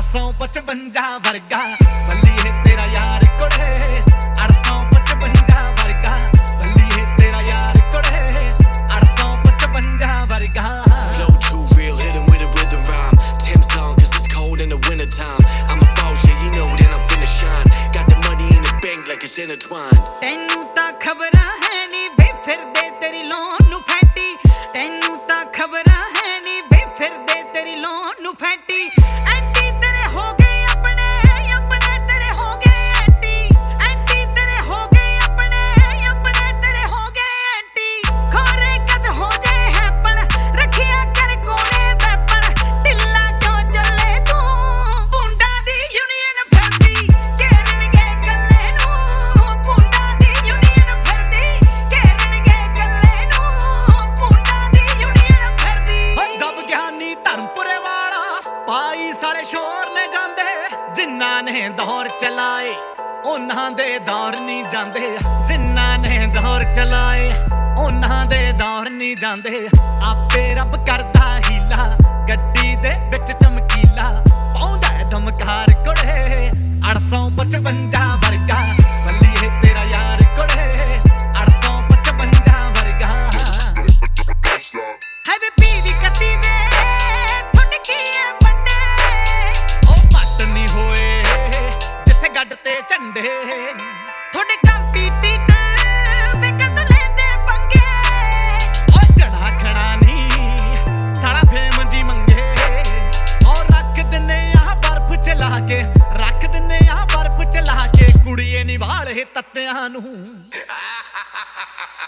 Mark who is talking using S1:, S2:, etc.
S1: 855 ਵਰਗਾ ਬੱਲੀ ਹੈ ਤੇਰਾ ਯਾਰ ਕੁੜੇ 855 ਵਰਗਾ ਬੱਲੀ ਹੈ ਤੇਰਾ ਯਾਰ ਕੁੜੇ 855 ਵਰਗਾ
S2: Flow too real, hit him with a rhythm rhyme. Tim song, cause it's cold in the winter time. I'm a boss, yeah, you know that I'm finna shine. Got the money in the bank like it's intertwined.
S1: ਤੈਨੂੰ ਤਾਂ ਖਬਰਾਂ ਹੈ ਨੀ ਵੇ ਫਿਰਦੇ ਤੇਰੀ loan ਨੂੰ ਫੈਂਟੀ ਤੈਨੂੰ ਤਾਂ ਖਬਰਾਂ ਹੈ ਨੀ ਵੇ ਫਿਰਦੇ ਤੇਰੀ ਲੋਨ ਨੂੰ ਫੈਂਟੀ ਐਂਟੀ ਤੇਰੇ ਹੋ ਗਏ ਆਪਣੇ ਤੇਰੇ ਹੋ ਗਏ ਐਂਟੀ ਤੇਰੇ ਹੋ ਗਏ ਆਪਣੇ ਤੇਰੇ ਹੋ ਗਏ ਐਂਟੀ ਖੋਰੇ ਕਦ ਹੋ ਜਾਏ ਹੈਪਣ ਰੱਖਿਆ ਕਰ ਕੋਲੇ ਵੈਪਣ ਢਿੱਲਾ ਕਿਉਂ ਚੱਲੇ ਤੂੰ ਪੁੰਡਾ ਦੀ ਯੂਨੀਅਨ ਫਿਰਦੀ ਘੇਰਨਗੇ ਕੱਲੇ ਨੂੰ ਪੁੰਡਾ ਦੀ ਯੂਨੀਅਨ ਫਿਰਦੀ ਘੇਰਨਗੇ ਕੱਲੇ ਨੂੰ ਪੁੰਡਾ ਦੀ ਯੂਨੀਅਨ ਫਿਰਦੀ ਦਬ ਗਿਆਨੀ ਧਰਮਪੁਰੇ ਵਾਲਾ ਪਾਈ ਸਾਲੇ ਸ਼ੋਰ ਨੇ ਜਾਂਦੇ ਜਿਨ੍ਹਾਂ ਨੇ ਦੌਰ ਚਲਾਏ ਉਹਨਾਂ ਦੇ ਦੌਰ ਨਹੀਂ ਜਾਂਦੇ ਜਿਨ੍ਹਾਂ ਨੇ ਦੌਰ ਚਲਾਏ ਉਹਨਾਂ ਦੇ ਦੌਰ ਨਹੀਂ ਜਾਂਦੇ ਆਪੇ ਰੱਬ ਕਰਦਾ ਹੀਲਾ ਗੱਡੀ ਦੇ ਵਿੱਚ ਚਮਕੀਲਾ ਪਾਉਂਦਾ ਦਮਕਾਰ ਕੁੜੇ 855 ਵਰਗਾ ਬੱਲੀ ਹੈ ਤੇਰਾ ਯਾਰ ਕੁੜੇ 855 ਵਰਗਾ ਹੈ ਵੇ ਪੀਵੀ ਕੱਟੀ ਦੇ ਥੁੱਡਕੀ ਐ ਫੰਡੇ ਉਹ ਪੱਟ ਨਹੀਂ ਹੋਏ ਜਿੱਥੇ ਗੱਡ ਤੇ ਝੰਡੇ ਥੋੜੇ ਕੰਪੀਟੀਟਰ ਵੇ ਕਦ ਲੈਂਦੇ ਪੰਗੇ ਉਹ ਜਣਾ ਖਣਾ ਨਹੀਂ ਸਾਲਾ ਫੇਮ ਜੀ ਮੰਗੇ ਔਰ ਰੱਖ ਦਿੰਨੇ ਆ ਬਰਫ ਚਲਾ ਕੇ ਰੱਖ ਦਿੰਨੇ ਆ ਬਰਫ ਚਲਾ ਕੇ ਕੁੜੀਏ ਨਿਵਾਲੇ ਤੱਤਿਆਂ ਨੂੰ